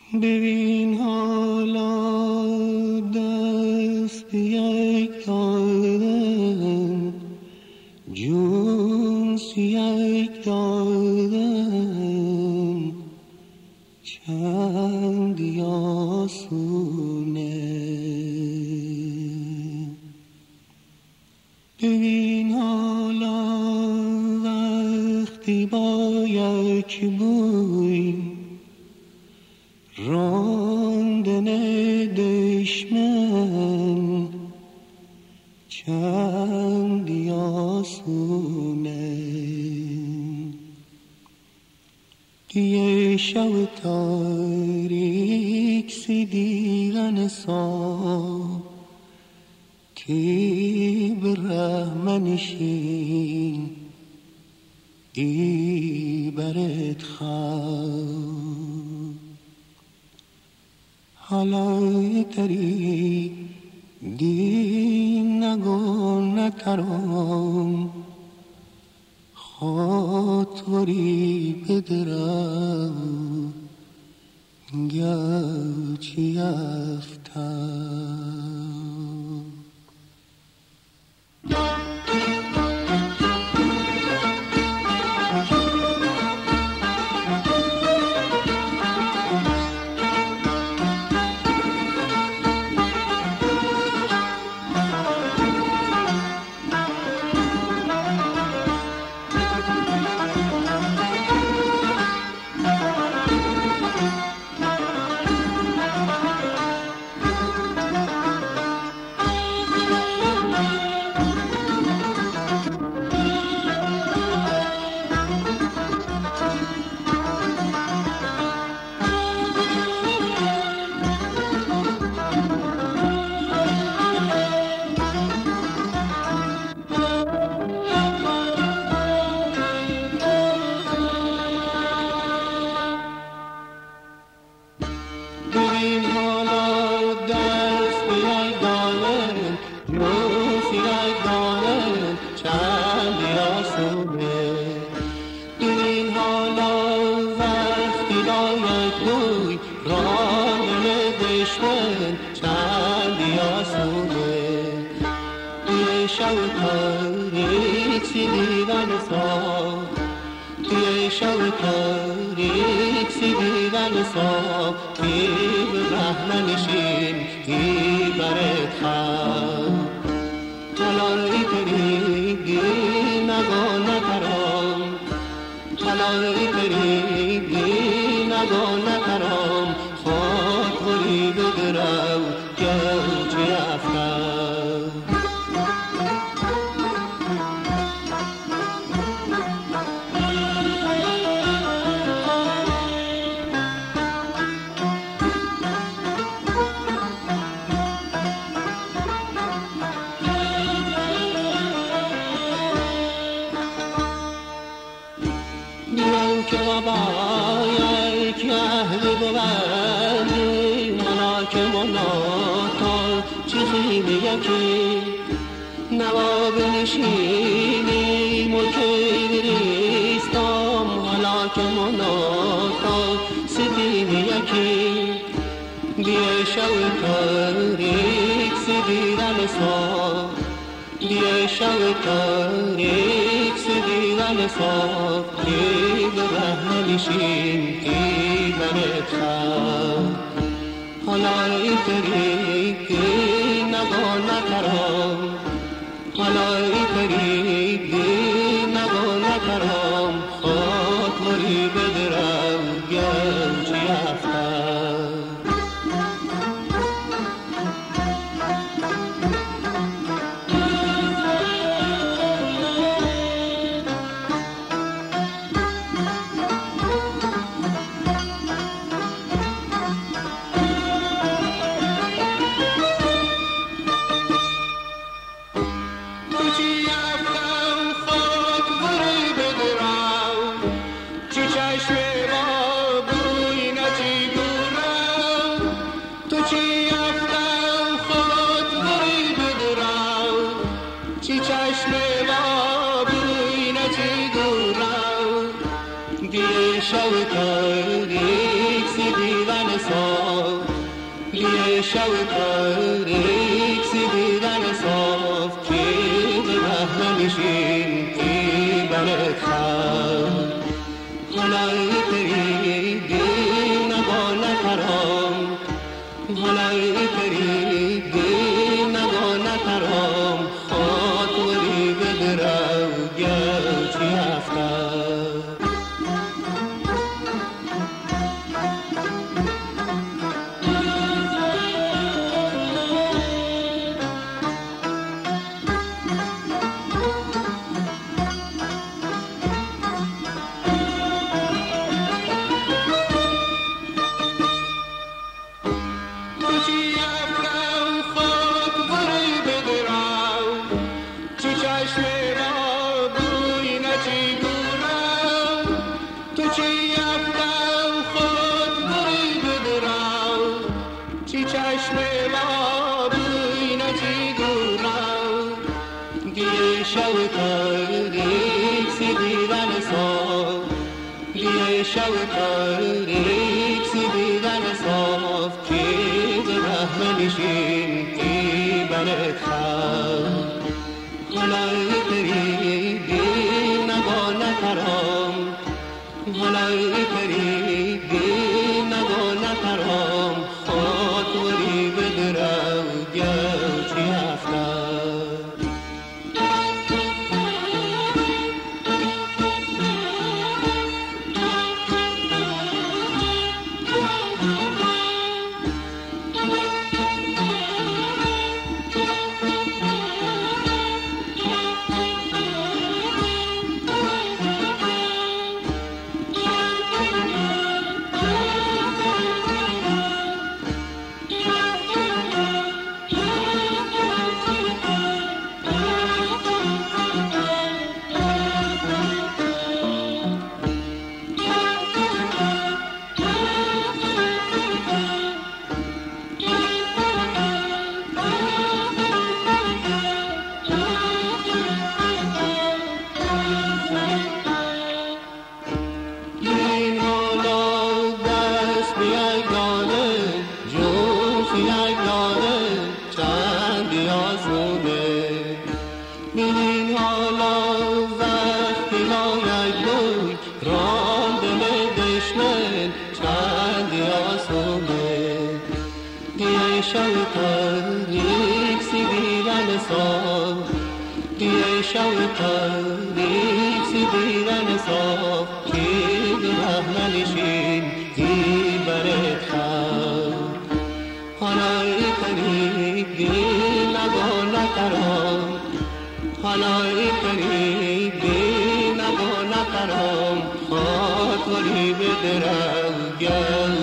ببین حالا دست یک دادم، جون یک دادم، چندی آسونه. ببین حالا وقتی با یک بوی راندن دشمن چندی آسونه. یه شب تاریک سیدیغن صاحب کی برحمنشین ای برد خواب. حالا تری دی نگو نکرم خاطری بدرم گرچه افتم. صاف یه شب تاریک سیدیدن صاف که به رحم نشین ای بلد خم حالای تری دین نبانه حرام حالای تری دین نبانه حرام خاطوری بدرو گلچی افتر شب تاریک سیدیدن صاف که به رحم نشین ای بلد خم حالای تری دین نبانه حرام حالای تری دین نبانه حرام خاطوری بدرو گلچی افتر شب تاریک سیدیدن صاف که به رحم نشین ای بلد خم حالای تری دین نبانه حرام حالای تری دین نبانه حرام خاطوری بدرو گل